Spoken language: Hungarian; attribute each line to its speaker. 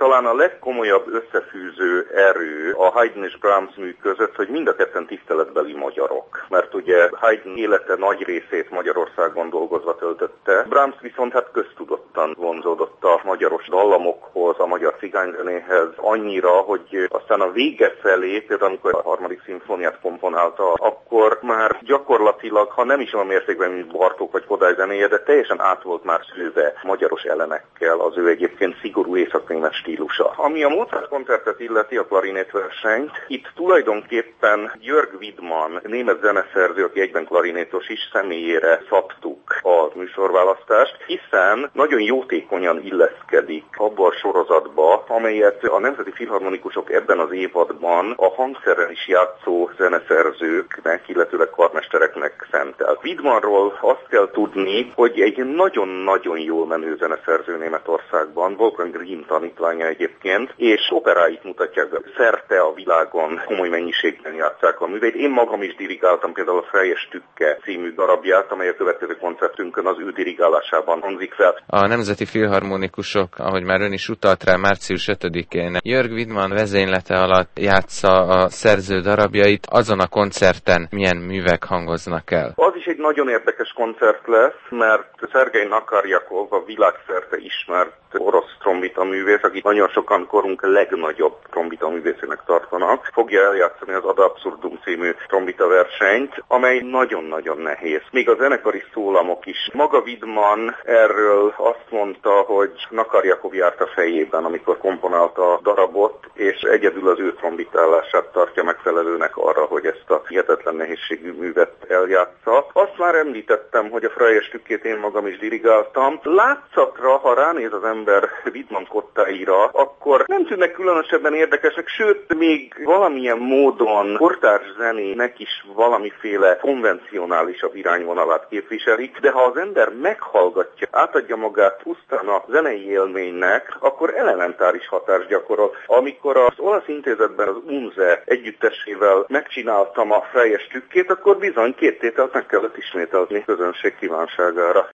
Speaker 1: talán a legkomolyabb összefűző erő a Haydn és Brahms mű között, hogy mind a ketten tiszteletbeli magyarok. Mert ugye Haydn élete nagy részét Magyarországon dolgozva töltötte. Brahms viszont köztudottan vonzódott a magyaros dallamokhoz, a magyar cigányzenéhez annyira, hogy aztán a vége felé, például amikor a harmadik szimfóniát komponálta, akkor már gyakorlatilag, ha nem is olyan mértékben, mint Bartók vagy Kodály zenéje, de teljesen át volt már szőve magyaros elemekkel az ő egyébként szigorú északnémet stílusa. Ami a Mozart koncertet illeti, a klarinétversenyt, itt tulajdonképpen György Widmann, német zeneszerző, aki egyben klarinétos is, személyére szabtuk a műsorválasztást, hiszen nagyon jótékonyan illeszkedik abba a sorozatba, amelyet a Nemzeti Filharmonikusok ebben az évadban a hangszerrel is játszó zeneszerzőknek, illetőleg karmestereknek szentelt. Widmannról azt kell tudni, hogy egy nagyon-nagyon jól menő zeneszerző Németországban, Wolfgang Rihm tanítványa egyébként, és operáit mutatják be. Szerte a világon komoly mennyiségben játsszák a műveit. Én magam is dirigáltam például a Freie Stücke című darabját, amely a következő koncertünkön az ő dirigálásában hangzik fel.
Speaker 2: A Nemzeti Filharmonikusok, ahogy már ön is utalt rá, március 5-én Jörg Widmann vezénylete alatt játsza a szerző darabjait. Azon a koncerten milyen művek hangoznak el? Az
Speaker 1: is egy nagyon érdekes koncert lesz, mert Szergej Nakarjakov, a világszerte ismert orosz trombita művész, akit nagyon sokan korunk legnagyobb trombita művészének tartanak, fogja eljátszani az Ad Absurdum című trombita versenyt, amely nagyon-nagyon nehéz. Még a zenekari szólamok is. Maga Widmann erről azt mondta, hogy Nakarjakov járt a fejében, amikor komponálta a darabot, és egyedül az ő trombitálását tartja megfelelőnek arra, hogy ezt a hihetetlen nehézségű művet eljátsza. Azt már említettem, hogy a Freie Stückét én magam is dirigáltam. Látszatra, ha ránéz az ember Widmann kottáira, akkor nem tűnnek különösebben érdekesek, sőt, még valamilyen módon kortárs zenének is valamiféle konvencionálisabb irányvonalát képviselik, de ha az ember meghallgatja, átadja magát pusztán a zenei élménynek, akkor elementáris hatást gyakorol. Amikor az olasz intézetben az UNZE együttesével megcsináltam a Freie Stückét, akkor bizony 2 tételt meg kellett ismételni közönség kívánságára.